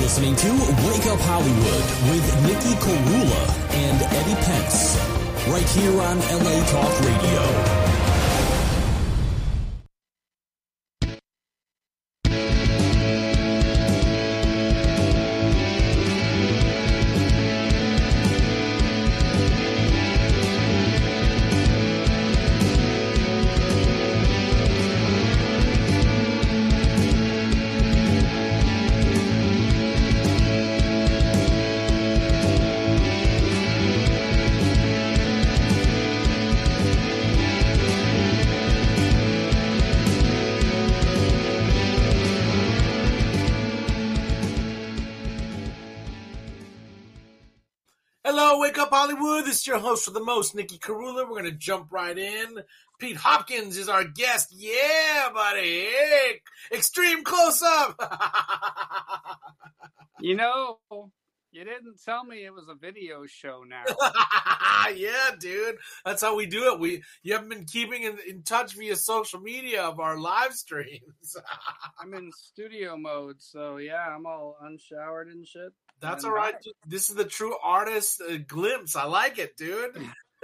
listening to Wake Up Hollywood with Nikki Korula and Eddie Pence, right here on LA Talk Radio. Hello, Wake Up Hollywood. This is your host for the most, Nikki Korula. We're going to jump right in. Pete Hopkins is our guest. Yeah, buddy. Hey, extreme close-up. You know, you didn't tell me it was a video show now. Yeah, dude. That's how we do it. You haven't been keeping in touch via social media of our live streams. I'm in studio mode, so yeah, I'm all unshowered and shit. That's all right. This is the true artist glimpse. I like it, dude.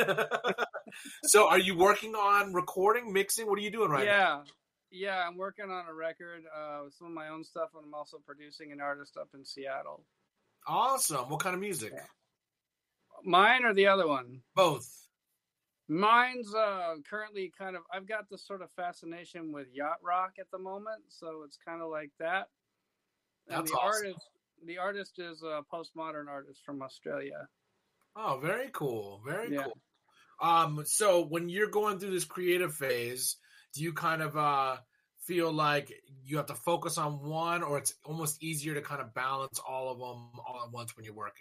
So are you working on recording, mixing? What are you doing right now? Yeah, I'm working on a record, some of my own stuff, and I'm also producing an artist up in Seattle. Awesome. What kind of music? Yeah. Mine or the other one? Both. Mine's currently I've got this sort of fascination with yacht rock at the moment, so it's kind of like that. And That's awesome. The artist is a postmodern artist from Australia. Oh, very cool. Very Yeah. cool. So when you're going through this creative phase, do you kind of feel like you have to focus on one, or it's almost easier to kind of balance all of them all at once when you're working?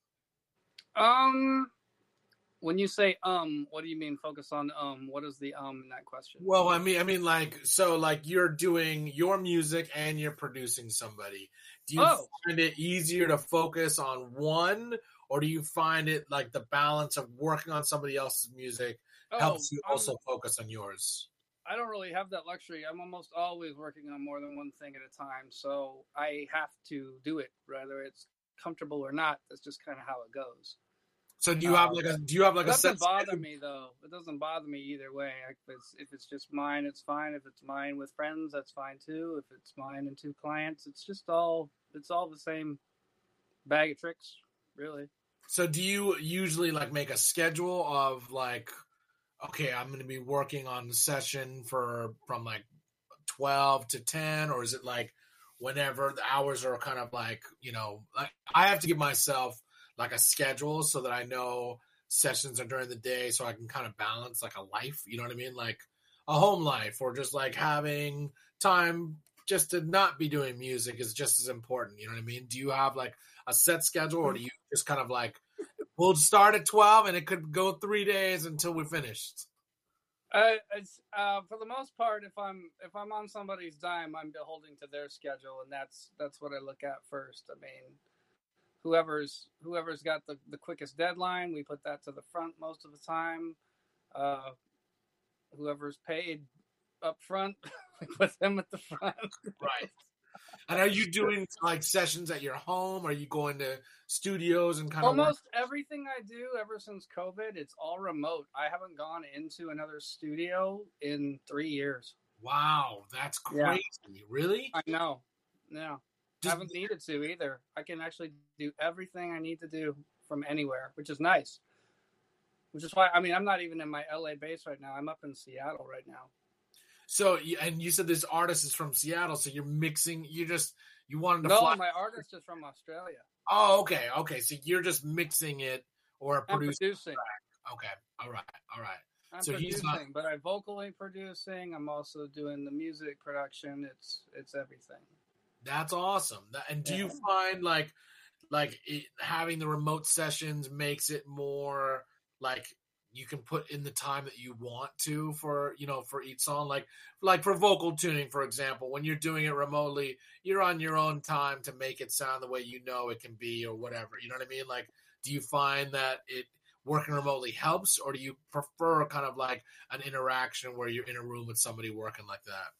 When you say what do you mean focus on what is the in that question? Well, I mean like you're doing your music and you're producing somebody. Do you find it easier to focus on one, or do you find it like the balance of working on somebody else's music helps you also focus on yours? I don't really have that luxury. I'm almost always working on more than one thing at a time, so I have to do it whether it's comfortable or not. That's just kind of how it goes. So do you have like a it doesn't bother me though. It doesn't bother me either way. If it's just mine, it's fine. If it's mine with friends, that's fine too. If it's mine and two clients, it's all the same bag of tricks, really. So do you usually like make a schedule of like, okay, I'm going to be working on the session from like 12 to 10, or is it like whenever the hours are kind of like, like I have to give myself like a schedule so that I know sessions are during the day, so I can kind of balance like a life, you know what I mean? Like a home life, or just like having time just to not be doing music is just as important, you know what I mean? Do you have like a set schedule, or do you just kind of like, we'll start at 12 and it could go 3 days until we're finished? It's for the most part, if I'm on somebody's dime, I'm beholden to their schedule, and that's what I look at first. I mean, whoever's got the quickest deadline, we put that to the front most of the time. Whoever's paid up front, we put them at the front. Right. And are you doing like sessions at your home? Are you going to studios and kind of almost everything I do ever since COVID, it's all remote. I haven't gone into another studio in 3 years. Wow, that's crazy. Yeah. Really? I know. Yeah. Haven't needed to either. I can actually do everything I need to do from anywhere, which is nice. Which is why, I mean, I'm not even in my LA base right now. I'm up in Seattle right now. So, and you said this artist is from Seattle, so you're mixing, you wanted to fly. No, my artist is from Australia. Oh, okay. So you're just mixing it or producing. Okay. All right. I'm producing, but I'm vocally producing. I'm also doing the music production. It's everything. That's awesome. And do you find like having the remote sessions makes it more like you can put in the time that you want to for each song, like for vocal tuning, for example, when you're doing it remotely, you're on your own time to make it sound the way it can be or whatever, you know what I mean? Like, do you find that it working remotely helps, or do you prefer kind of like an interaction where you're in a room with somebody working like that?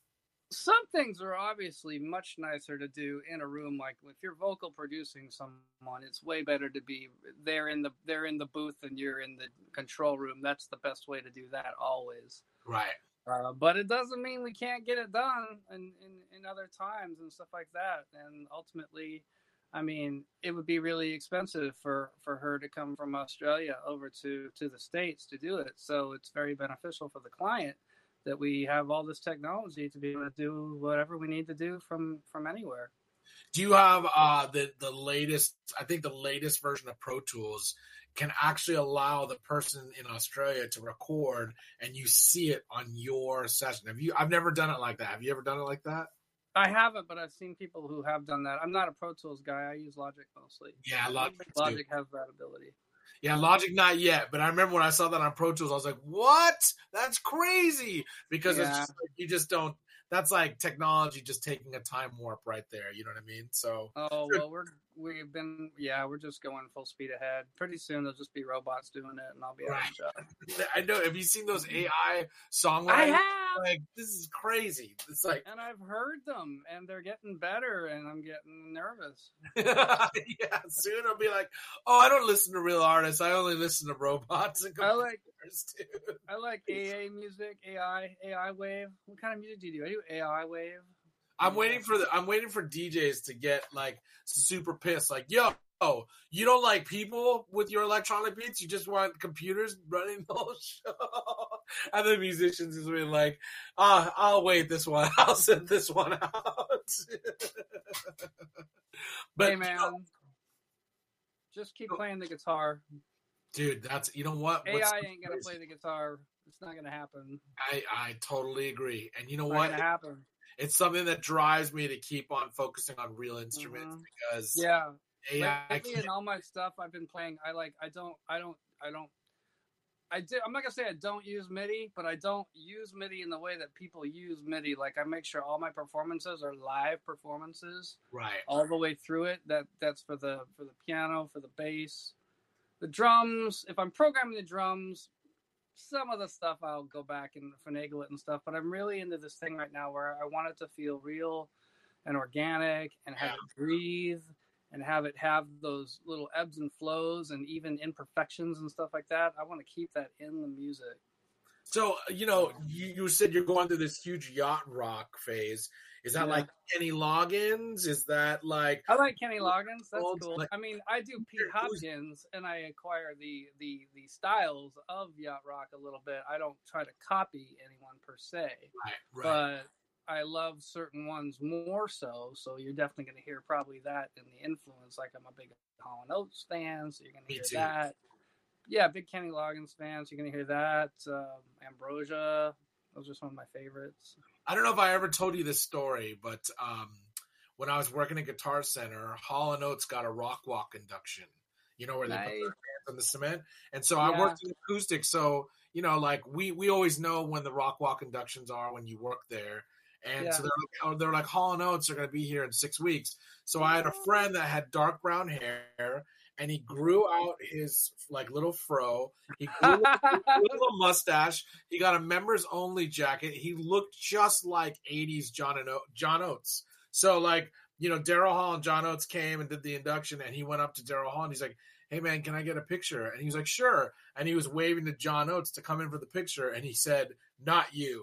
Some things are obviously much nicer to do in a room. Like if you're vocal producing someone, it's way better to be they're in the booth and you're in the control room. That's the best way to do that always. Right. But it doesn't mean we can't get it done in other times and stuff like that. And ultimately, I mean, it would be really expensive for her to come from Australia over to the States to do it. So it's very beneficial for the client that we have all this technology to be able to do whatever we need to do from anywhere. Do you have the latest? I think the latest version of Pro Tools can actually allow the person in Australia to record, and you see it on your session. I've never done it like that. Have you ever done it like that? I haven't, but I've seen people who have done that. I'm not a Pro Tools guy. I use Logic mostly. Yeah, Logic has that ability. Yeah, Logic not yet, but I remember when I saw that on Pro Tools, I was like, "What? That's crazy!" Because it's just like, you just don't. That's like technology just taking a time warp right there. You know what I mean? So. Oh well, we're just going full speed ahead. Pretty soon there'll just be robots doing it, and I'll be out of shot. I know. Have you seen those AI songwriters? I have. Like, this is crazy. It's like, and I've heard them, and they're getting better, and I'm getting nervous. Yeah, soon I'll be like, oh, I don't listen to real artists. I only listen to robots and computers, dude. I like AA music, AI wave. What kind of music do you do? I do AI wave. I'm waiting for DJs to get like super pissed. Like, yo, you don't like people with your electronic beats. You just want computers running the whole show. And the musicians is really like, I'll wait this one. I'll send this one out. But hey, man, just keep playing the guitar. Dude, that's, you know what? AI ain't gonna play the guitar. It's not gonna happen. I totally agree. And you know it's what? Not gonna happen. It's something that drives me to keep on focusing on real instruments because AI. Lately in all my stuff I've been playing, I'm not gonna say I don't use MIDI, but I don't use MIDI in the way that people use MIDI. Like I make sure all my performances are live performances, right, all the way through it. That's for the piano, for the bass, the drums. If I'm programming the drums, some of the stuff I'll go back and finagle it and stuff. But I'm really into this thing right now where I want it to feel real and organic and have it breathe. And have it have those little ebbs and flows and even imperfections and stuff like that. I want to keep that in the music. So, you said you're going through this huge yacht rock phase. Is that like Kenny Loggins? Is that like... I like Kenny Loggins. That's cool. Like, I mean, I do Pete Hopkins, and I acquire the styles of yacht rock a little bit. I don't try to copy anyone per se. Right. But I love certain ones more so you're definitely going to hear probably that in the influence. Like I'm a big Hall & Oates fan, so you're going to hear that. Yeah, big Kenny Loggins fan, so you're going to hear that. Ambrosia, those are some of my favorites. I don't know if I ever told you this story, but when I was working at Guitar Center, Hall & Oates got a Rock Walk induction. You know, where they put their hands on the cement? And so I worked in acoustic, so, like we always know when the Rock Walk inductions are when you work there. And so they're like, Hall & Oates are going to be here in 6 weeks. So I had a friend that had dark brown hair, and he grew out his like little fro. He grew a little mustache. He got a members only jacket. He looked just like 80s John Oates. So like, Daryl Hall and John Oates came and did the induction, and he went up to Daryl Hall and he's like, hey man, can I get a picture? And he was like, sure. And he was waving to John Oates to come in for the picture. And he said, not you.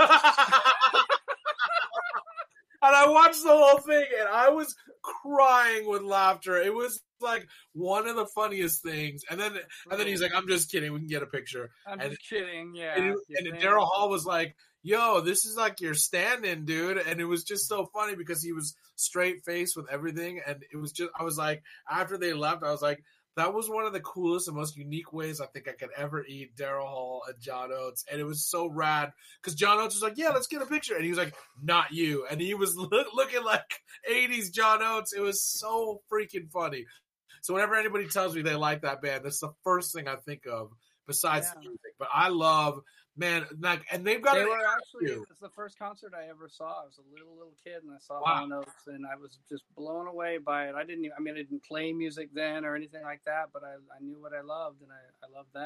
And I watched the whole thing, and I was crying with laughter. It was like one of the funniest things. And then he's like, "I'm just kidding. We can get a picture." I'm just kidding. Yeah. And Daryl Hall was like, "Yo, this is like your stand-in, dude." And it was just so funny because he was straight faced with everything, and it was just. I was like, after they left, I was like, that was one of the coolest and most unique ways I think I could ever eat Daryl Hall and John Oates. And it was so rad because John Oates was like, yeah, let's get a picture. And he was like, not you. And he was looking like 80s John Oates. It was so freaking funny. So whenever anybody tells me they like that band, that's the first thing I think of besides the music. But I love... Man, like, and they've got. They were actually. It's the first concert I ever saw. I was a little kid, and I saw Hall & Oates, and I was just blown away by it. I didn't play music then or anything like that, but I knew what I loved, and I loved that.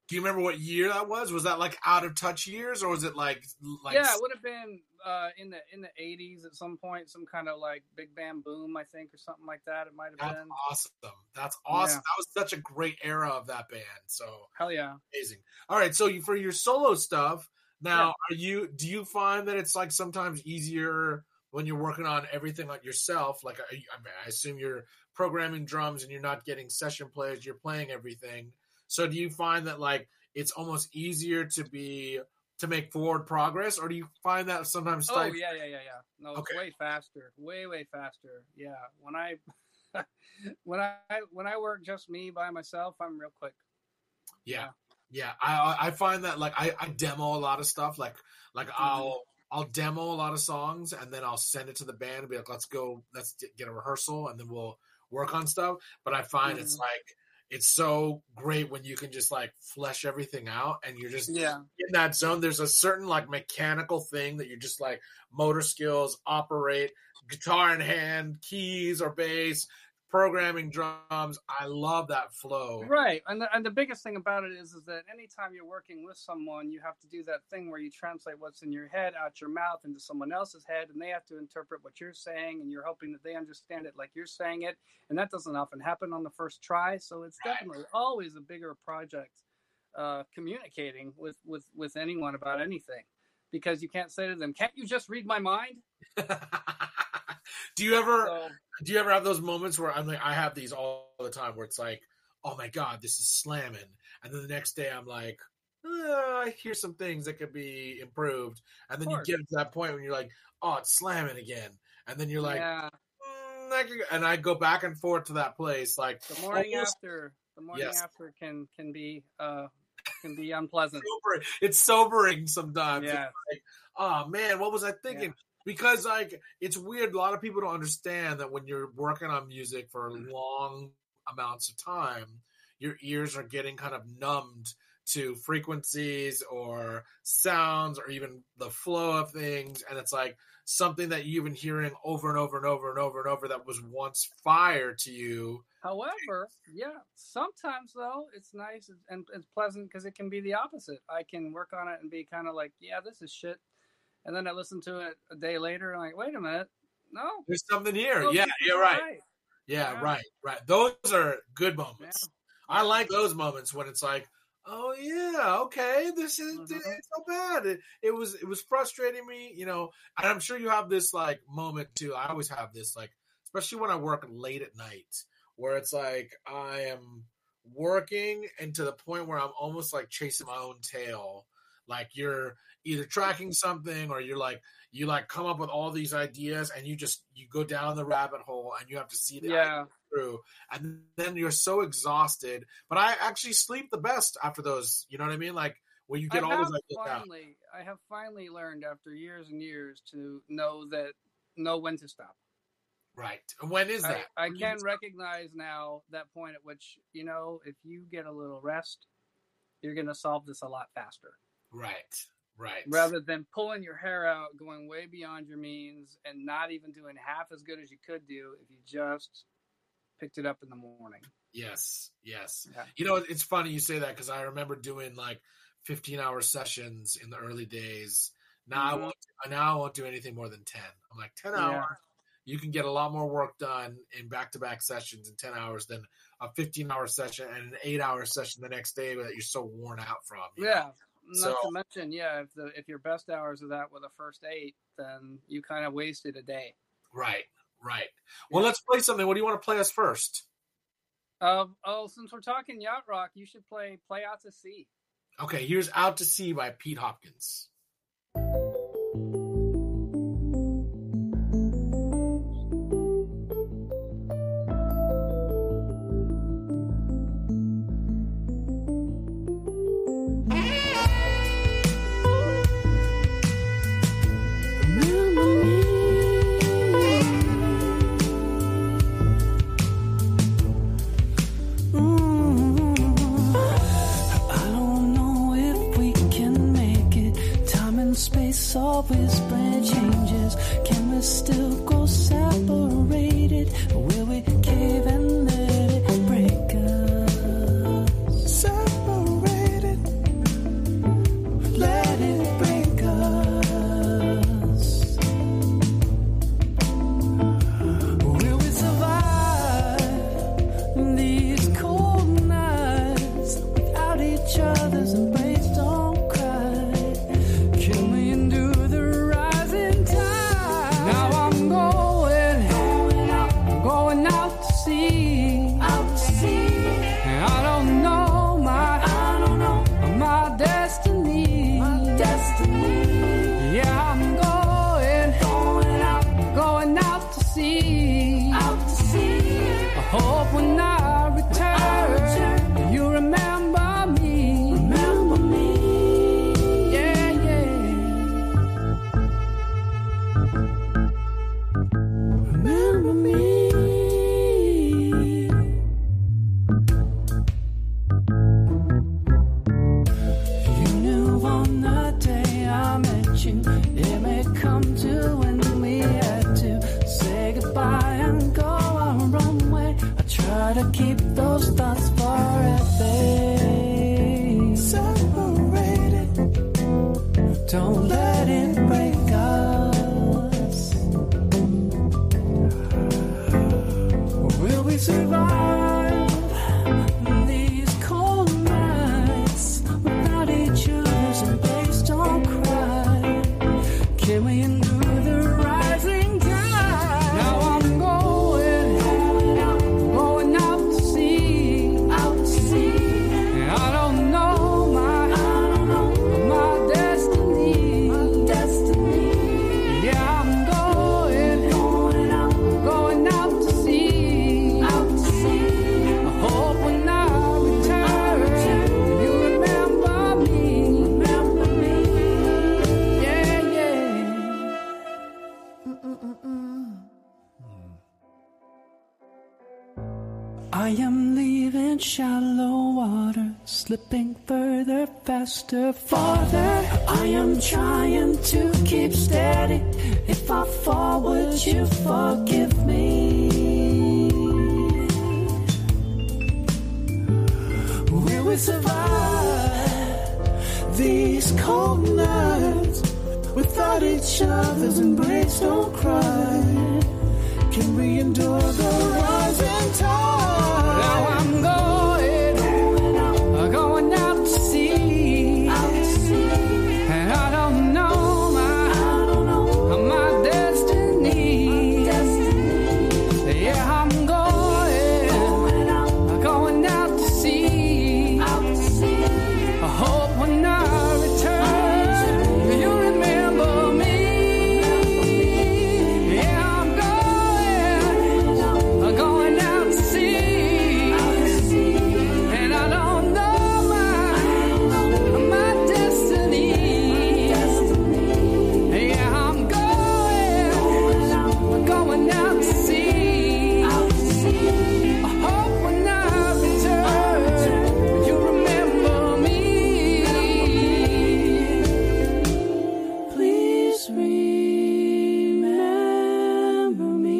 Do you remember what year that was? Was that like Out of Touch years, or was it like? Yeah, it would have been in the 80s at some point, some kind of like Big Bam Boom, I think, or something like that. It might have been. That's awesome. Yeah. That was such a great era of that band. So hell yeah, amazing. All right, so for your solo stuff now, do you find that it's like sometimes easier when you're working on everything like yourself? Like I assume you're programming drums and you're not getting session players, you're playing everything. So do you find that like it's almost easier to make forward progress, or do you find that sometimes? Oh yeah. No, it's Okay. way faster, way faster. Yeah, when I when I work just me by myself, I'm real quick. Yeah. I find that like I demo a lot of stuff. Like I'll demo a lot of songs and then I'll send it to the band and be like, let's get a rehearsal and then we'll work on stuff. But I find it's like it's so great when you can just like flesh everything out and you're just in that zone. There's a certain like mechanical thing that you're just like motor skills, operate, guitar in hand, keys or bass, programming drums. I love that flow. Right. And the biggest thing about it is that anytime you're working with someone, you have to do that thing where you translate what's in your head out your mouth into someone else's head, and they have to interpret what you're saying, and you're hoping that they understand it like you're saying it. And that doesn't often happen on the first try. So it's definitely always a bigger project communicating with anyone about anything, because you can't say to them, can't you just read my mind? Do you ever have those moments where I'm like, I have these all the time where it's like, oh my God, this is slamming. And then the next day I'm like, I hear some things that could be improved. And then you get to that point when you're like, oh, it's slamming again. And then you're like, and I go back and forth to that place. Like the morning after can be unpleasant. It's sobering sometimes. Yeah. It's like, oh man, what was I thinking? Yeah. Because like it's weird. A lot of people don't understand that when you're working on music for long amounts of time, your ears are getting kind of numbed to frequencies or sounds or even the flow of things, and it's like something that you've been hearing over and over and over and over and over that was once fire to you. However, sometimes though it's nice and it's pleasant because it can be the opposite. I can work on it and be kind of like, yeah, this is shit. And then I listen to it a day later and I'm like, wait a minute. No. There's something here. Yeah, you're right. Yeah, right. Those are good moments. Yeah. I like those moments when it's like, oh yeah, okay, this is it's so bad. It was frustrating me, you know. And I'm sure you have this like moment too. I always have this like, especially when I work late at night, where it's like I am working and to the point where I'm almost like chasing my own tail. Like you're either tracking something or you come up with all these ideas and you go down the rabbit hole and you have to see that through. And then you're so exhausted. But I actually sleep the best after those, you know what I mean? Like when you get all those ideas out. I have finally learned after years and years to know when to stop. Right. And when is that? I can recognize now that point at which, you know, if you get a little rest, you're going to solve this a lot faster. Right. Rather than pulling your hair out, going way beyond your means, and not even doing half as good as you could do if you just picked it up in the morning. Yes. Yeah. Yeah. You know, it's funny you say that because I remember doing like 15-hour sessions in the early days. Now I won't do anything more than 10. I'm like 10 hours. You can get a lot more work done in back-to-back sessions in 10 hours than a 15-hour session and an 8-hour session the next day that you're so worn out from. You know? Not to mention, if your best hours are that were the first 8, then you kind of wasted a day. Right. Well, let's play something. What do you want to play us first? Since we're talking yacht rock, you should play Out to Sea. Okay, here's Out to Sea by Pete Hopkins. Always plan changes. Can we still go separated? Or will we cave and let it break us? Separated. when I return, you remember me. Remember me. Yeah, yeah. Remember me. You knew on the day I met you, it may come to when we had to say goodbye and go our own way. I try to keep those thoughts far at bay. Separated, don't let it break us. Will we survive these cold nights without each other's embrace? Don't cry. Can we endure the rising tide? Now I'm going out to sea, And I don't know my destiny, Yeah, I'm going out to sea, I hope when I return, you remember me. Yeah, yeah. I am leaving shallow water, slipping further, faster, farther. I am trying to keep steady. If I fall, would you forgive me? Will we survive these cold nights without each other's embrace? Don't cry. Can we endure the rising tide? Now I'm going out to sea, and I don't know my destiny. Yeah, I'm going out to sea. I hope when I return, you remember me. Yeah, I'm going out to sea, and I don't know my destiny. Yeah, I'm going out to sea. I hope when I return, you remember me. Please remember me.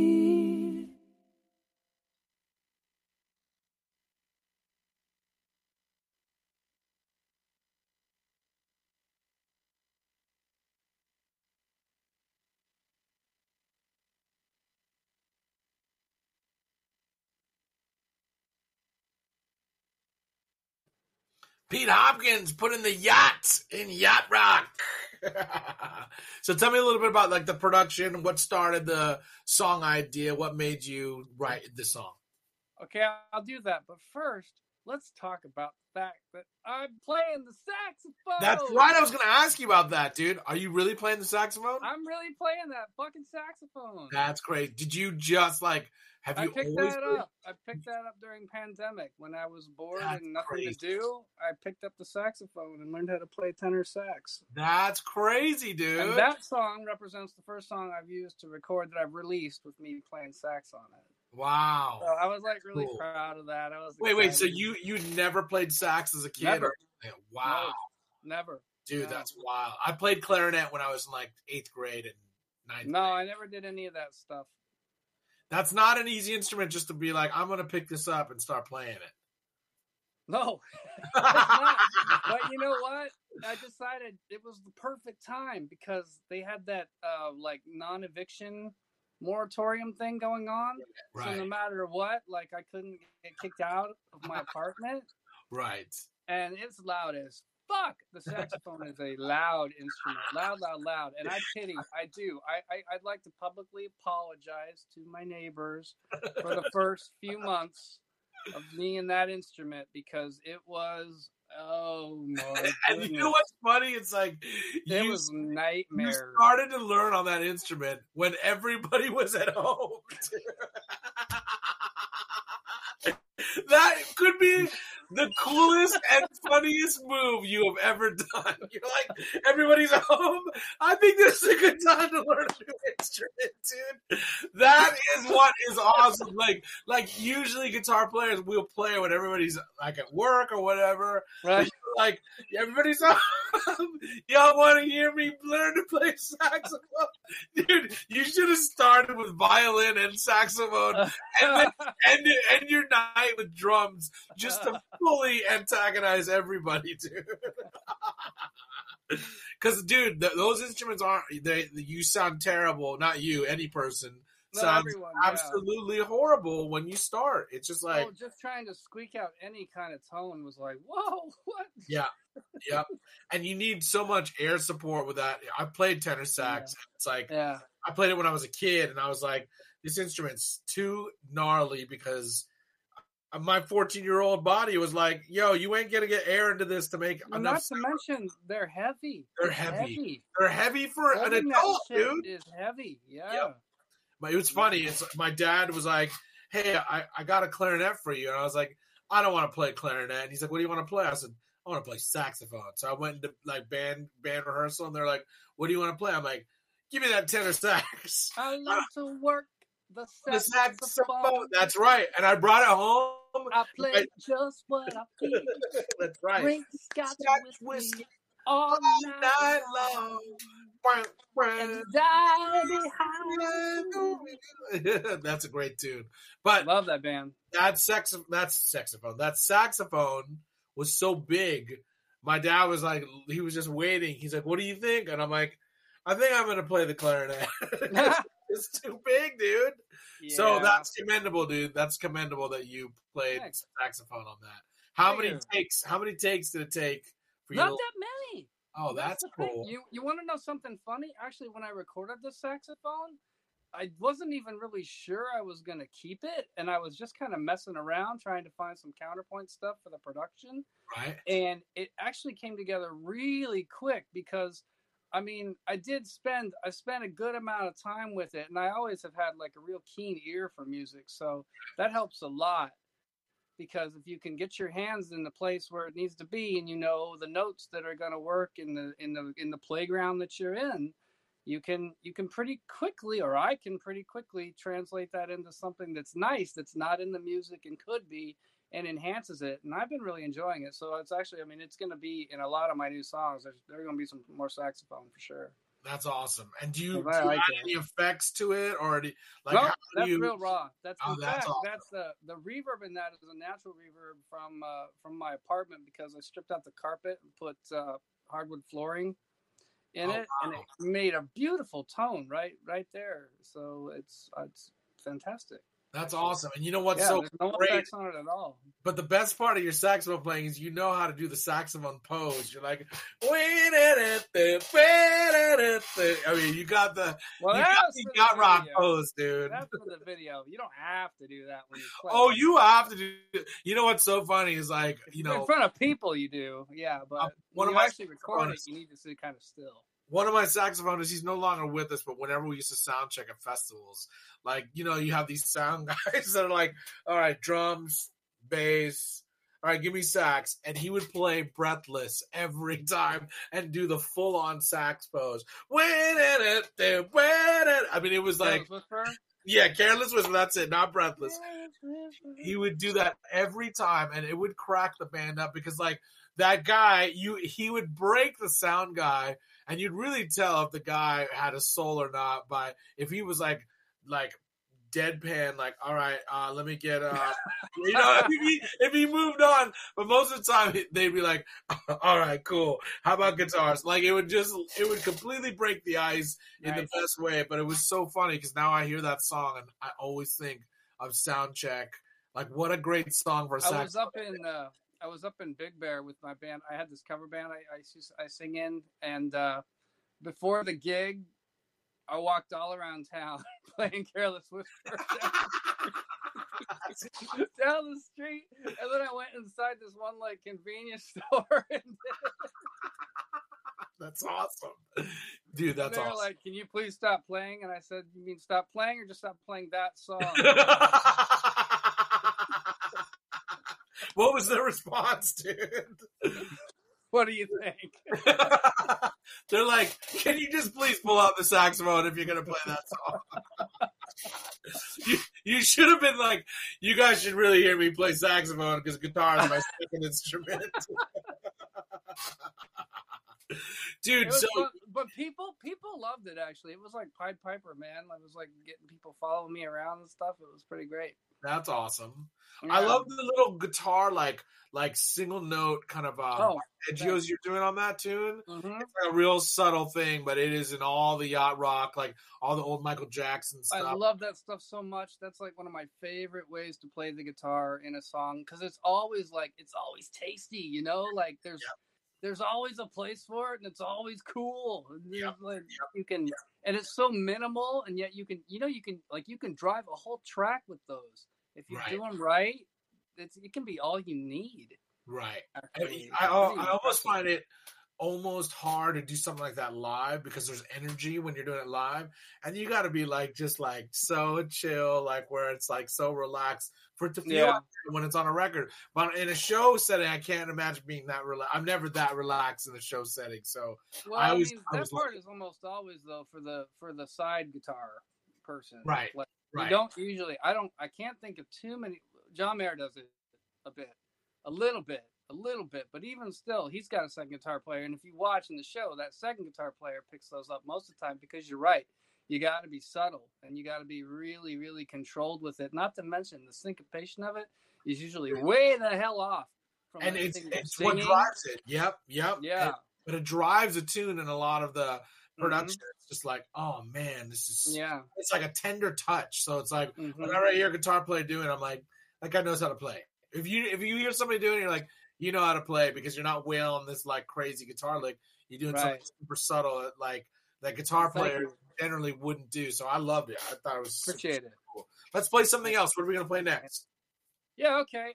Pete Hopkins put in the yacht in Yacht Rock. So tell me a little bit about like the production, what started the song idea, what made you write the song. Okay, I'll do that. But first, let's talk about the fact that I'm playing the saxophone. That's right. I was going to ask you about that, dude. Are you really playing the saxophone? I'm really playing that fucking saxophone. That's great. Did you just like, have you picked always that up. I picked that up during pandemic when I was bored and nothing to do. I picked up the saxophone and learned how to play tenor sax. That's crazy, dude. And that song represents the first song I've used to record that I've released with me playing sax on it. Wow. So I was like really proud of that. I was wait. So you never played sax as a kid? Never. Wow. No, never. Dude, that's wild. I played clarinet when I was in like 8th grade and 9th grade. No, I never did any of that stuff. That's not an easy instrument just to be like, I'm going to pick this up and start playing it. No. It's not. But you know what? I decided it was the perfect time because they had that like non-eviction moratorium thing going on. Right. So no matter what, like I couldn't get kicked out of my apartment. Right. And it's loud as fuck. The saxophone is a loud instrument. Loud. And I do. I'd like to publicly apologize to my neighbors for the first few months of me and that instrument because it was, oh my goodness. And you know what's funny? It's like it was nightmare. You started to learn on that instrument when everybody was at home. That could be the coolest and funniest move you have ever done. You're like, everybody's home. I think this is a good time to learn a new instrument, dude. That is what is awesome. Like usually guitar players will play when everybody's like at work or whatever. Right. Like everybody's home. Y'all want to hear me learn to play saxophone? Dude, you should have started with violin and saxophone and then end your night with drums just to fully antagonize everybody, dude. Because, dude, those instruments aren't, you sound terrible. Not you, any person. No, Sounds everyone, absolutely horrible when you start. It's just like, just trying to squeak out any kind of tone was like, whoa, what? yeah. And you need so much air support with that. I played tenor sax. Yeah. It's like, Yeah. I played it when I was a kid, and I was like, this instrument's too gnarly because my 14-year-old body was like, yo, you ain't going to get air into this to make Well, enough not to sound. mention, they're heavy. They're heavy. They're heavy for an Holding adult, that shit dude. is heavy. Yeah. Yep. But it was funny. My dad was like, hey, I got a clarinet for you. And I was like, I don't want to play clarinet. And he's like, what do you want to play? I said, I want to play saxophone. So I went into like band rehearsal, and they're like, what do you want to play? I'm like, give me that tenor sax. I love to work the The saxophone. saxophone. That's right. And I brought it home. I play just what I feel. That's right. Drink scotch whiskey all Night night long. and die behind. That's a great tune. I But love that band. that saxophone was so big. My dad was like, he was just waiting. He's like, what do you think? And I'm like, I think I'm going to play the clarinet. It's too big, dude. Yeah. So that's commendable, dude. That's commendable that you played Thanks. saxophone on that. How Thank many you. takes? How many takes did it take for you? Not to- that many. Oh, that's the thing. cool. You want to know something funny? Actually, when I recorded the saxophone, I wasn't even really sure I was going to keep it. And I was just kind of messing around trying to find some counterpoint stuff for the production. Right. And it actually came together really quick because, I mean, I spent a good amount of time with it. And I always have had like a real keen ear for music. So that helps a lot. Because if you can get your hands in the place where it needs to be, and you know the notes that are going to work in the playground that you're in, you can pretty quickly, or I can pretty quickly translate that into something that's nice, that's not in the music and could be, and enhances it. And I've been really enjoying it. So it's actually, I mean, it's going to be in a lot of my new songs. There's going to be some more saxophone for sure. That's awesome. And do you I like add it. any effects to it, or No, how do that's you? real raw. That's Oh, in that's fact, awesome. that's the reverb in that is a natural reverb from my apartment because I stripped out the carpet and put hardwood flooring in Oh, it, and wow. it made a beautiful tone right there. So it's fantastic. That's awesome. And you know what's Yeah, so there's no great? effects on it at all. But the best part of your saxophone playing is you know how to do the saxophone pose. You're like, I mean, you got the Well, you that's got, for got the rock video. pose, dude. That's for the video. You don't have to do that when you play. Oh, you have to do. You know what's so funny is like, you in know, front of people, you do. Yeah, but one when of you my actually record it, saxophonists- you need to sit kind of still. one of my saxophonists, he's no longer with us, but whenever we used to sound check at festivals, like, you know, you have these sound guys that are like, all right, drums, bass, all right, give me sax. And he would play breathless every time and do the full on sax pose. I mean, it was like, Careless Whisper? yeah, careless whisper, that's it, not breathless. He would do that every time, and it would crack the band up because, like, that guy, he would break the sound guy, and you'd really tell if the guy had a soul or not by if he was like deadpan, like, all right, let me get you know, if he moved on. But most of the time they'd be like, all right, cool. How about guitars? Like it would completely break the ice in the best way. But it was so funny because now I hear that song and I always think of Soundcheck. Like what a great song for a sax. I was up in Big Bear with my band. I had this cover band I sing in, and before the gig, I walked all around town playing Careless Whisper down the street, and then I went inside this one like convenience store. And That's awesome, dude. That's they're awesome. like, "Can you please stop playing?" And I said, "You mean stop playing, or just stop playing that song?" What was the response, dude? What do you think? They're like, can you just please pull out the saxophone if you're going to play that song? You should have been like, you guys should really hear me play saxophone because guitar is my second instrument. Dude, but people loved it, actually. It was like Pied Piper, man. I was like getting people following me around and stuff. It was pretty great. That's awesome. Yeah. I love the little guitar, like single note kind of arpeggios you're doing on that tune. Mm-hmm. It's like a real subtle thing, but it is in all the yacht rock, like all the old Michael Jackson stuff. I love that stuff so much. That's like one of my favorite ways to play the guitar in a song, because it's always tasty, you know? Like there's always a place for it, and it's always cool. Yep. Like you can, and it's so minimal, and yet you can drive a whole track with those if you do them right. It can be all you need. Right. Actually, I almost find it almost hard to do something like that live, because there's energy when you're doing it live, and you got to be like just like so chill, like where it's like so relaxed for it to feel like when it's on a record. But in a show setting, I can't imagine being that relaxed. I'm never that relaxed in a show setting. So that part is almost always though for the side guitar person, right? Like, right. You don't usually. I can't think of too many. John Mayer does it a little bit, but even still, he's got a second guitar player. And if you watch in the show, that second guitar player picks those up most of the time, because you're right. You got to be subtle, and you got to be really, really controlled with it. Not to mention the syncopation of it is usually way the hell off. From and it's what drives it. Yep. Yeah. But it drives a tune in a lot of the production. Mm-hmm. It's just like, oh man, this is It's like a tender touch. So it's like whenever I hear a guitar player doing it, I'm like, that guy knows how to play. If you hear somebody doing it, you're like, you know how to play, because you're not wailing this like crazy guitar lick. You're doing something super subtle, like that guitar player generally wouldn't do. So I loved it. I thought it was appreciate it. Cool. Let's play something else. What are we gonna play next? Yeah, okay.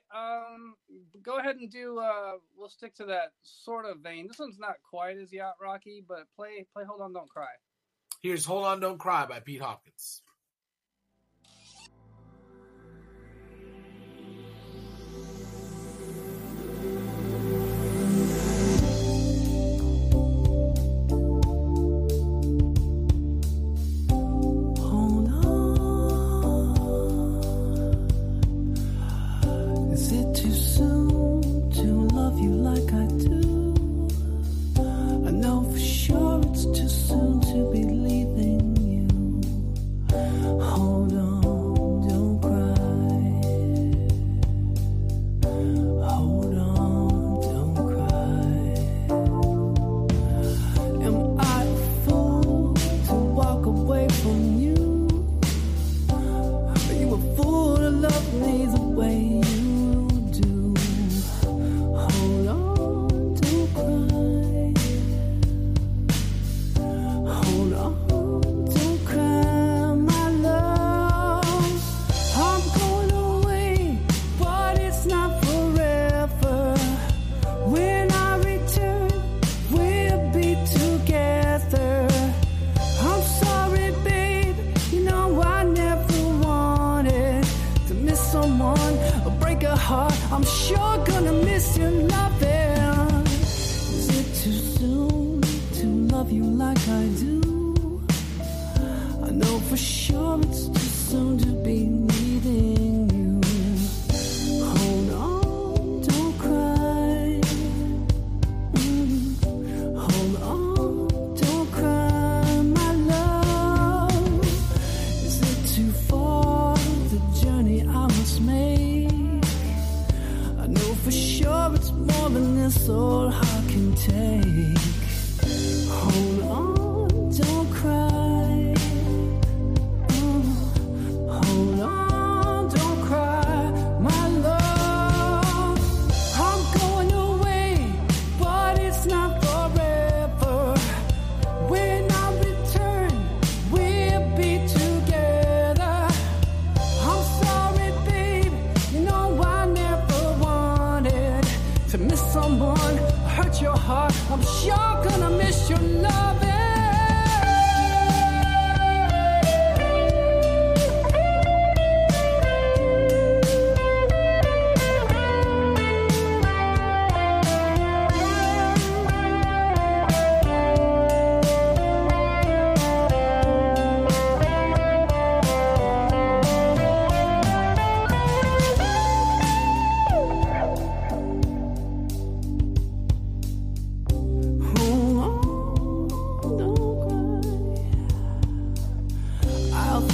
Go ahead and do. We'll stick to that sort of vein. This one's not quite as yacht rocky, but play. Hold On, Don't Cry. Here's "Hold On, Don't Cry" by Pete Hopkins. Hold on.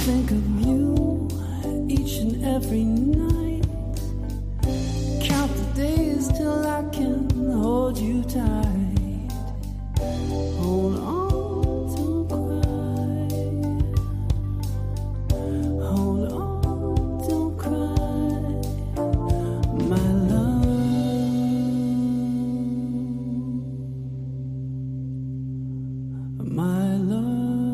think of you each and every night. Count the days till I can hold you tight. Hold on, don't cry. Hold on, don't cry. My love. My love.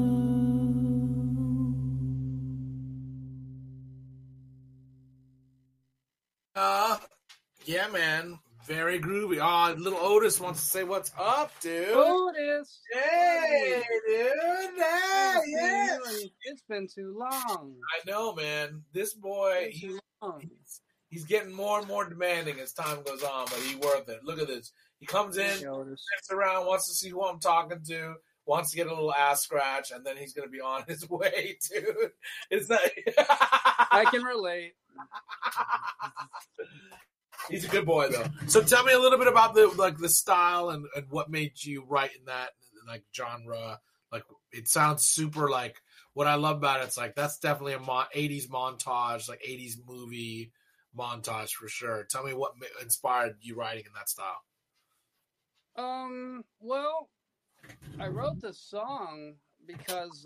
Yeah, man. Very groovy. Oh, little Otis wants to say what's up, dude. Otis. Hey, dude. Hey, It's been yeah. it's been too long. I know, man. This boy, It's been too long. he's getting more and more demanding as time goes on, but he's worth it. Look at this. He comes in, Thank you, Otis. sits around, wants to see who I'm talking to, wants to get a little ass scratch, and then he's going to be on his way, dude. It's like... I can relate. He's a good boy, though. So tell me a little bit about the style and what made you write in that like genre. Like it sounds super like what I love about it's like that's definitely a 80s montage, like 80s movie montage for sure. Tell me what inspired you writing in that style. Well, I wrote this song because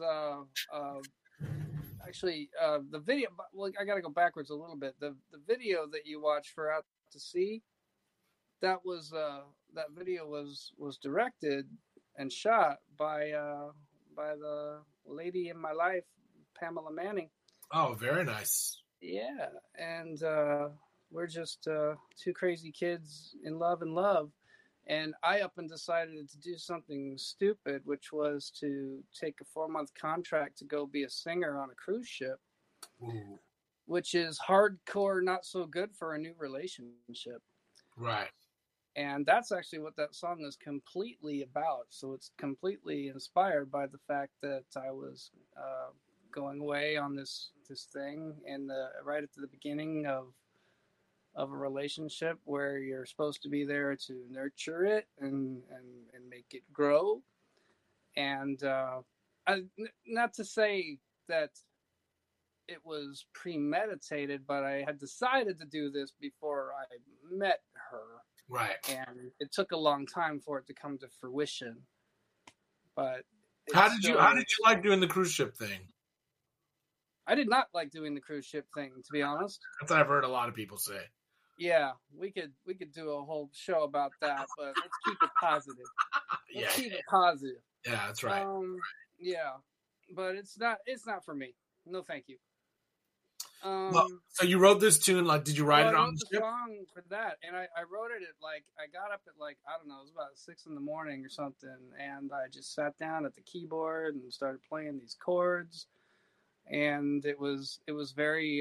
actually the video. Well, I got to go backwards a little bit. The video that you watch for Out to Sea, that video was directed and shot by the lady in my life, Pamela Manning. Oh, very nice. Yeah, and we're just two crazy kids in love. And I up and decided to do something stupid, which was to take a 4-month contract to go be a singer on a cruise ship. Ooh. Which is hardcore, not so good for a new relationship. Right. And that's actually what that song is completely about. So it's completely inspired by the fact that I was going away on this thing and right at the beginning of a relationship where you're supposed to be there to nurture it and make it grow. And not to say that it was premeditated, but I had decided to do this before I met her. Right. And it took a long time for it to come to fruition. But how did you like doing the cruise ship thing? I did not like doing the cruise ship thing, to be honest. That's what I've heard a lot of people say. Yeah, we could do a whole show about that, but let's keep it positive. Let's keep it positive. Yeah, that's right. Yeah, but it's not for me. No, thank you. Well, so you wrote this tune, like, did you write it on the ship? Song for that, and I wrote it at I got up at I don't know, it was about 6 a.m. or something, and I just sat down at the keyboard and started playing these chords, and it was very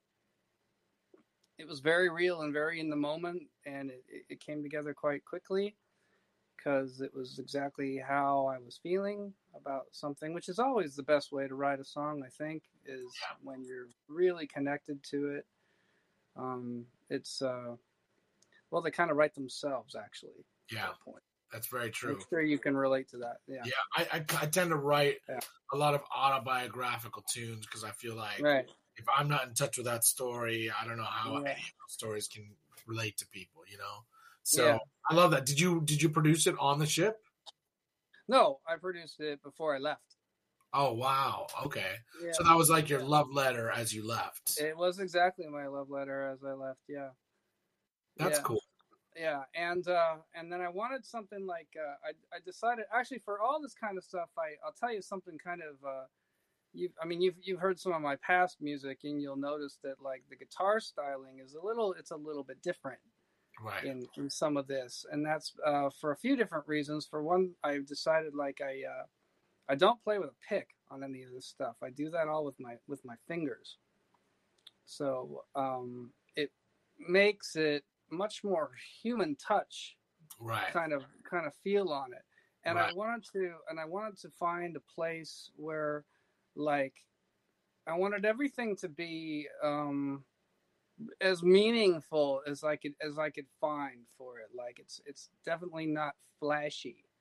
real and very in the moment, and it came together quite quickly because it was exactly how I was feeling about something, which is always the best way to write a song, I think, is when you're really connected to it. It's well, they kind of write themselves, actually. Yeah, that's very true. I'm sure you can relate to that. Yeah, I tend to write a lot of autobiographical tunes because I feel like if I'm not in touch with that story, I don't know how any of those stories can relate to people, you know? So I love that. Did you produce it on the ship? No, I produced it before I left. Oh, wow. Okay. Yeah. So that was like your love letter as you left. It was exactly my love letter as I left. Yeah. That's cool. Yeah. And then I wanted something like, I decided actually for all this kind of stuff, I'll tell you something kind of, you've heard some of my past music and you'll notice that like the guitar styling is a little bit different. Right. In some of this, and that's for a few different reasons. For one, I've decided like I don't play with a pick on any of this stuff. I do that all with my fingers. So it makes it much more human touch, right? Kind of feel on it. And I wanted to find a place where, like, I wanted everything to be as meaningful as I could find for it. Like it's definitely not flashy.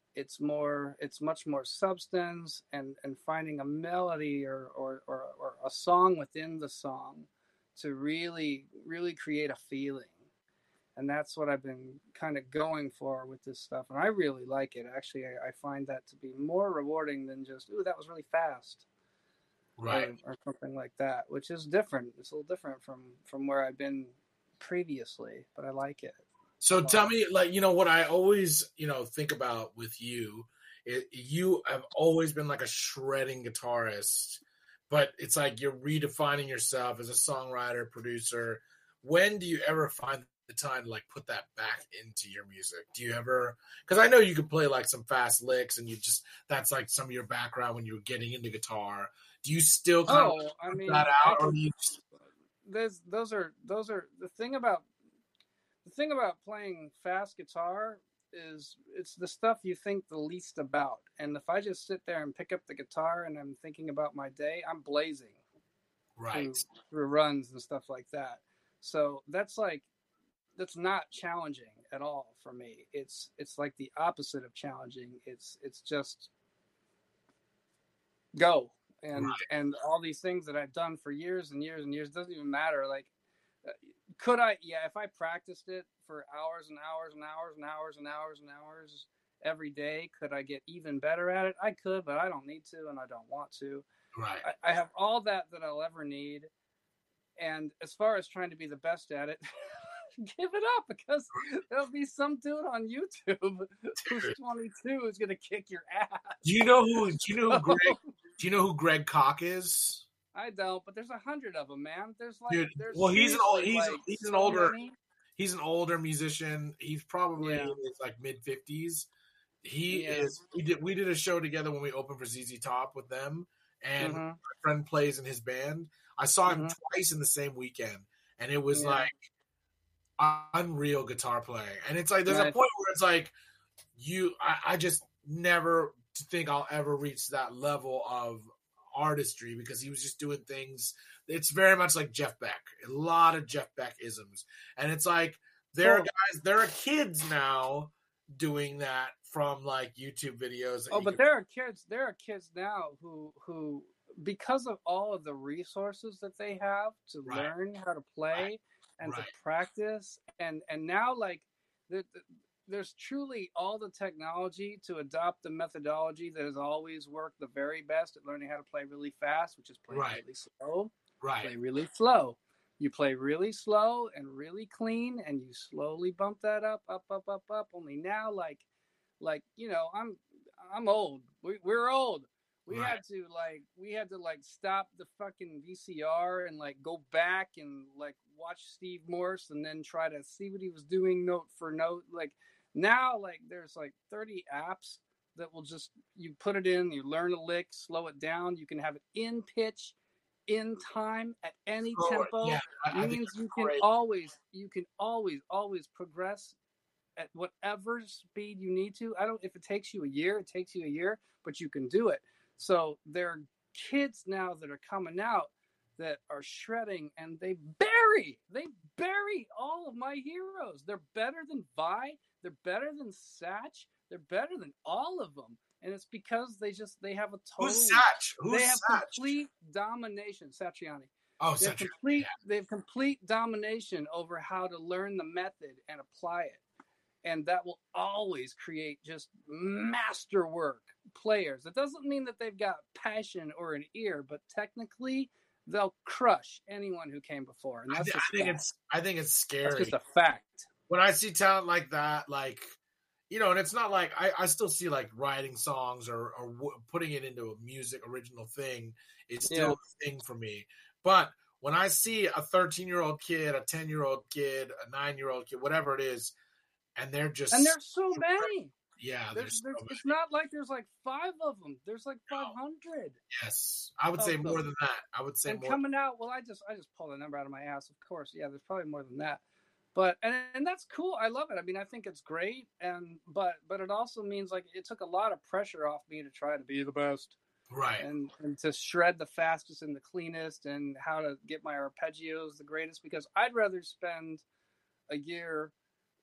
it's much more substance and finding a melody or a song within the song to really create a feeling. And that's what I've been kind of going for with this stuff. And I really like it. Actually, I find that to be more rewarding than just, ooh, that was really fast. Right. Or something like that, which is different. It's a little different from where I've been previously, but I like it. So tell me, like, what I always, think about with you, you have always been like a shredding guitarist, but it's like you're redefining yourself as a songwriter, producer. When do you ever find the time to like put that back into your music? Do you ever, because I know you can play like some fast licks and that's like some of your background when you were getting into guitar. Do you still kind of put that out, or do you those are the thing about playing fast guitar is it's the stuff you think the least about. And if I just sit there and pick up the guitar and I'm thinking about my day, I'm blazing through runs and stuff like that. So that's not challenging at all for me. It's like the opposite of challenging. It's just go. And all these things that I've done for years and years and years, doesn't even matter. Like, could I? Yeah, if I practiced it for hours and hours and hours and hours and hours and hours every day, could I get even better at it? I could, but I don't need to, and I don't want to. Right. I have all that I'll ever need. And as far as trying to be the best at it, give it up, because there'll be some dude on YouTube who's 22 who's gonna kick your ass. Do you know who Greg Koch is? I don't, but there's 100 of them, man. He's an older musician. He's probably in his like mid 50s. We did a show together when we opened for ZZ Top with them, and my friend plays in his band. I saw him twice in the same weekend, and it was like unreal guitar playing. And it's like there's a point where it's like I just never think I'll ever reach that level of artistry, because he was just doing things. It's very much like Jeff Beck, a lot of Jeff Beck isms, and it's like there are kids now doing that from like YouTube videos. But there are kids now who because of all of the resources that they have to learn how to play and to practice, and now like there's truly all the technology to adopt the methodology that has always worked the very best at learning how to play really fast, which is playing really slow. Play really slow. You play really slow and really clean, and you slowly bump that up. Only now, like I'm old. We're old. We had to stop the fucking VCR and like go back and like watch Steve Morse and then try to see what he was doing note for note. Like now, like there's like 30 apps that will just, you put it in, you learn a lick, slow it down. You can have it in pitch, in time, at any tempo. Yeah, means you can always progress at whatever speed you need to. If it takes you a year, it takes you a year, but you can do it. So there are kids now that are coming out that are shredding, and they bury all of my heroes. They're better than Vi. They're better than Satch. They're better than all of them. And it's because they have a total... Who's Satch? They have complete domination. Satriani. Oh, Satriani. They have complete domination over how to learn the method and apply it. And that will always create just masterwork players. It doesn't mean that they've got passion or an ear, but technically they'll crush anyone who came before. And that's I think it's scary. That's just a fact. When I see talent like that, like, and it's not like I still see like writing songs or putting it into a music original thing is still a thing for me. But when I see a 13-year-old kid, a 10-year-old kid, a 9-year-old kid, whatever it is, and there's so many. Yeah, there's it's not like there's like 5 of them. There's like 500. Yes, I would say more than that. I would say more. Coming out. Well, I just pulled a number out of my ass. Of course, yeah. There's probably more than that. But and that's cool. I love it. I mean, I think it's great. But it also means like it took a lot of pressure off me to try to be the best. Right. And to shred the fastest and the cleanest, and how to get my arpeggios the greatest, because I'd rather spend a year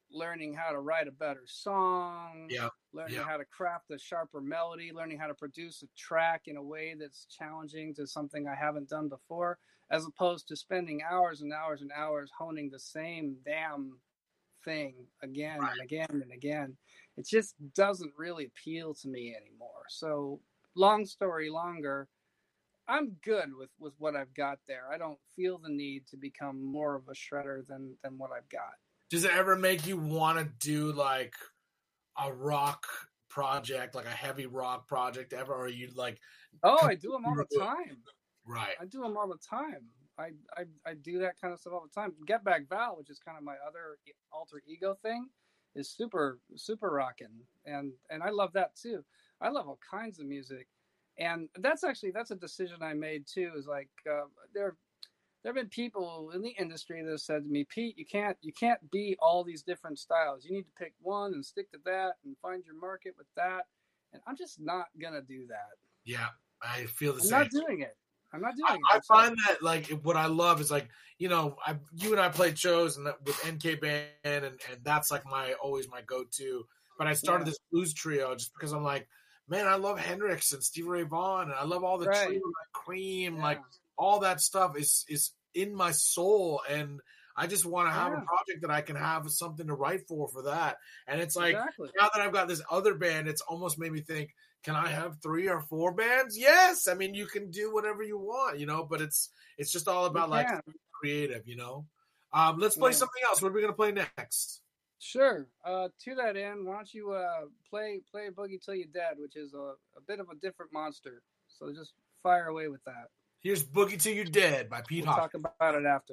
learning how to write a better song, Yeah. learning how to craft a sharper melody, learning how to produce a track in a way that's challenging to something I haven't done before, as opposed to spending hours and hours and hours honing the same damn thing again and again and again. It just doesn't really appeal to me anymore. So long story longer, I'm good with what I've got there. I don't feel the need to become more of a shredder than what I've got. Does it ever make you want to do like a rock project, like a heavy rock project ever? Or are you like... Oh, I do them all the time. Right. I do them all the time. I do that kind of stuff all the time. Get Back Val, which is kind of my other alter ego thing, is super, super rocking. And I love that too. I love all kinds of music. And that's a decision I made too, is like, there have been people in the industry that have said to me, Pete, you can't be all these different styles. You need to pick one and stick to that and find your market with that. And I'm just not going to do that. Yeah, I feel the same. I'm not doing it. I find that, like, what I love is, like, you know, you and I played shows and with NK Band, and that's like always my go-to. But I started this blues trio just because I'm like, man, I love Hendrix and Stevie Ray Vaughan, and I love all the trio, like Cream, like all that stuff is in my soul, and I just want to have a project that I can have something to write for that. And it's like, now that I've got this other band, it's almost made me think, can I have 3 or 4 bands? Yes. I mean, you can do whatever you want, you know, but it's just all about like creative, you know. Let's play something else. What are we going to play next? Sure. To that end, why don't you play Boogie Till You're Dead, which is a bit of a different monster. So just fire away with that. Here's Boogie Till You're Dead by Pete Hawkins. We'll talk about it after.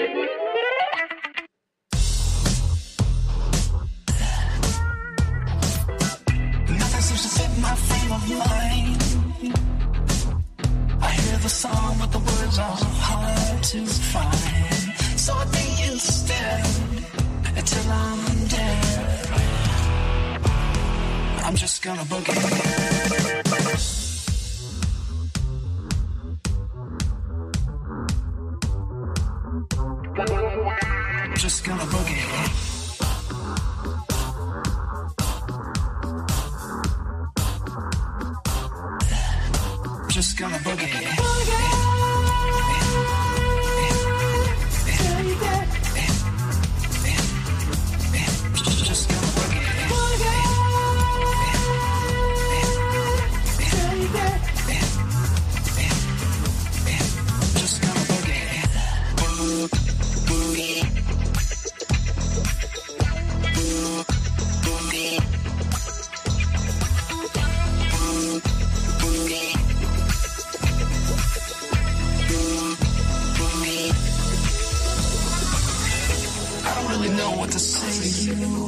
Nothing seems to fit my frame of mind. I hear the song, but the words are hard to find. So I think instead, until I'm dead, I'm just gonna boogie. Just gonna boogie. Just gonna boogie. Just gonna boogie. Just gonna boogie. Boogie. What to say to you.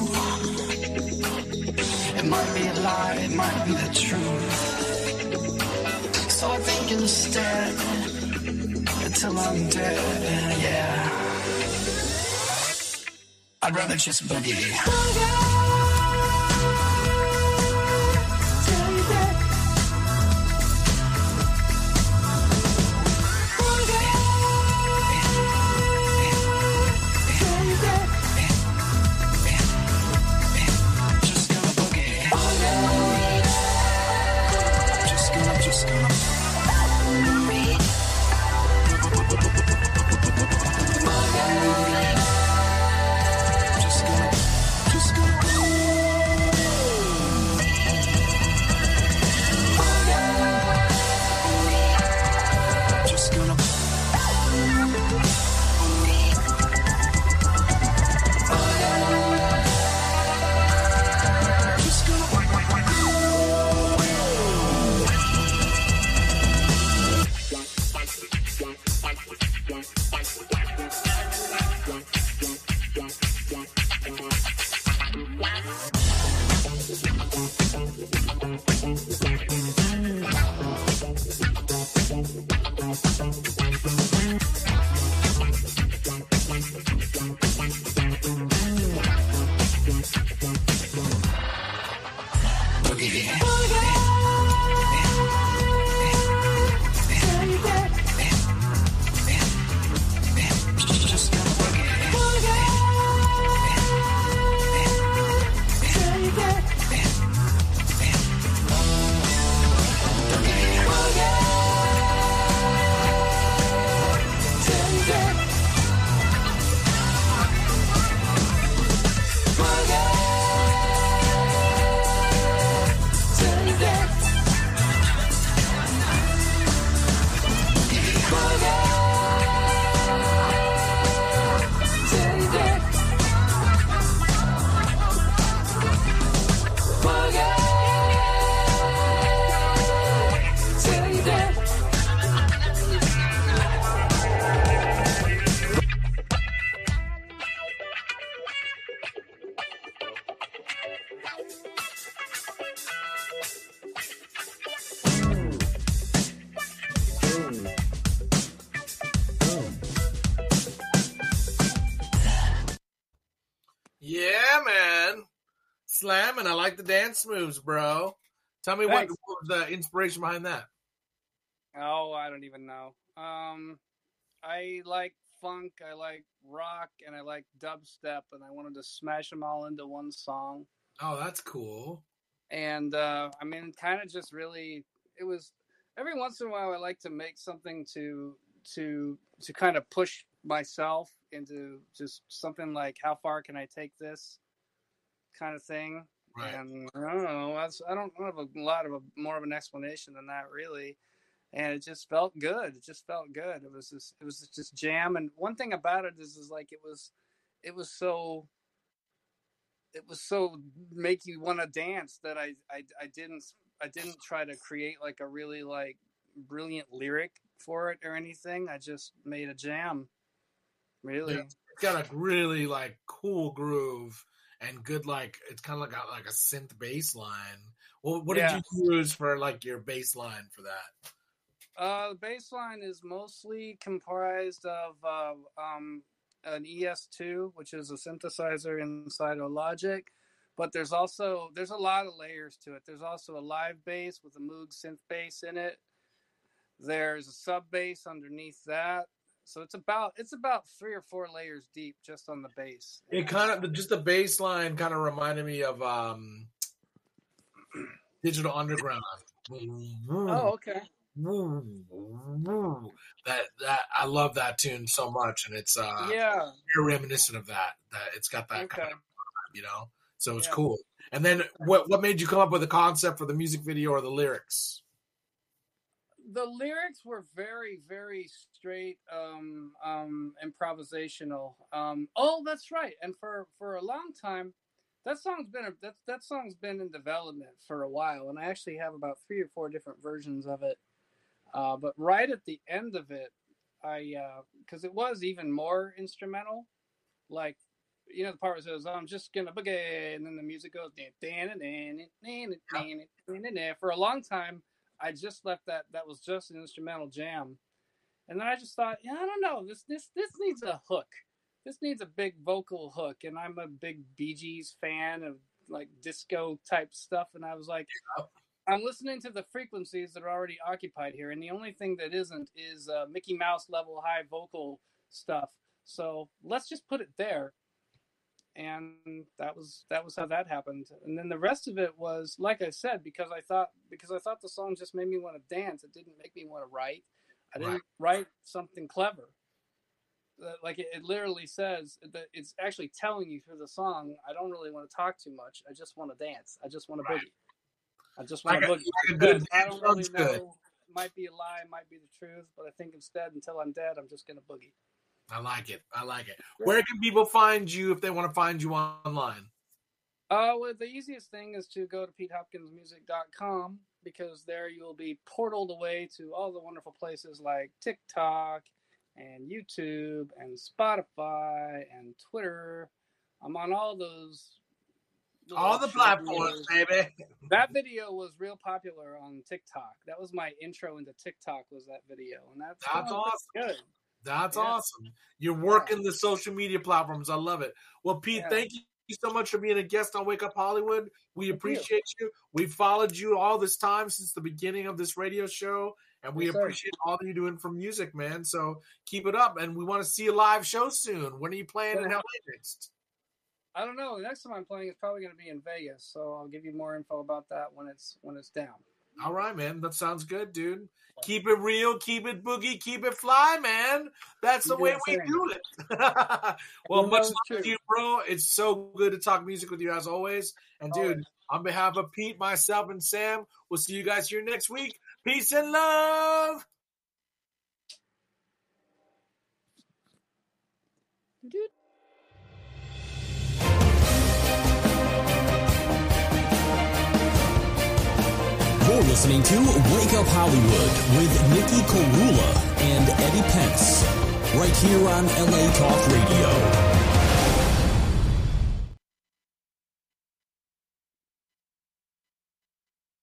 It might be a lie, it might be the truth. So I think instead, until I'm dead, yeah, I'd rather just boogie. slamming. I like the dance moves, bro. Tell me what was the inspiration behind that? Oh, I don't even know. I like funk, I like rock, and I like dubstep, and I wanted to smash them all into one song. Oh, that's cool. And I mean, kind of just really, it was every once in a while I like to make something to kind of push myself into just something like, how far can I take this kind of thing. Right. And I don't know, I don't have a lot of more of an explanation than that, really. And it just felt good. It just felt good. It was just jam. And one thing about it is like it was so make you want to dance that I didn't try to create like a really like brilliant lyric for it or anything. I just made a jam. Really. Yeah, it's got a really like cool groove and good, like it's kind of got like a synth bass line. Well, what did you use for like your bass line for that? The bass line is mostly comprised of an ES2, which is a synthesizer inside of Logic, but there's a lot of layers to it. There's also a live bass with a Moog synth bass in it. There's a sub bass underneath that. So it's about 3 or 4 layers deep just on the bass. It kind of just the bass line kind of reminded me of Digital Underground. Oh, okay. That I love that tune so much, and it's very reminiscent of that. That it's got that kind of vibe, you know. So it's cool. And then what made you come up with the concept for the music video or the lyrics? The lyrics were very, very straight, improvisational. Oh, that's right. And for a long time, that song's been in development for a while, and I actually have about 3 or 4 different versions of it. But right at the end of it, because it was even more instrumental, like, you know, the part where it says, I'm just gonna boogie, and then the music goes, for a long time, I just left that was just an instrumental jam. And then I just thought, I don't know, this needs a hook. This needs a big vocal hook, and I'm a big Bee Gees fan of, like, disco type stuff, and I was like, I'm listening to the frequencies that are already occupied here, and the only thing that isn't is Mickey Mouse level high vocal stuff. So let's just put it there. And that was how that happened. And then the rest of it was, like I said, because I thought the song just made me want to dance. It didn't make me want to write. I didn't write something clever. Like it literally says that it's actually telling you through the song, I don't really want to talk too much. I just want to dance. I just want to boogie. I just want to boogie. I don't really know. It might be a lie, it might be the truth, but I think instead, until I'm dead, I'm just going to boogie. I like it. Where can people find you if they want to find you online? Well, the easiest thing is to go to PeteHopkinsMusic.com, because there you'll be portaled away to all the wonderful places like TikTok and YouTube and Spotify and Twitter. I'm on all those. All the platforms, baby. That video was real popular on TikTok. That was my intro into TikTok, was that video. And that's awesome. Good. That's awesome. You're working the social media platforms. I love it. Well, Pete, thank you so much for being a guest on Wake Up Hollywood. We appreciate you. We followed you all this time since the beginning of this radio show, and we appreciate all that you're doing for music, man. So keep it up, and we want to see a live show soon. When are you playing in LA next? I don't know. The next time I'm playing is probably going to be in Vegas, so I'll give you more info about that when it's down. All right, man. That sounds good, dude. Keep it real, keep it boogie, keep it fly, man. That's the way we do it. Well, much love to you, bro. It's so good to talk music with you as always. And, dude, on behalf of Pete, myself, and Sam, we'll see you guys here next week. Peace and love. Dude. You're listening to Wake Up Hollywood with Nikki Korula and Eddie Pence, right here on LA Talk Radio.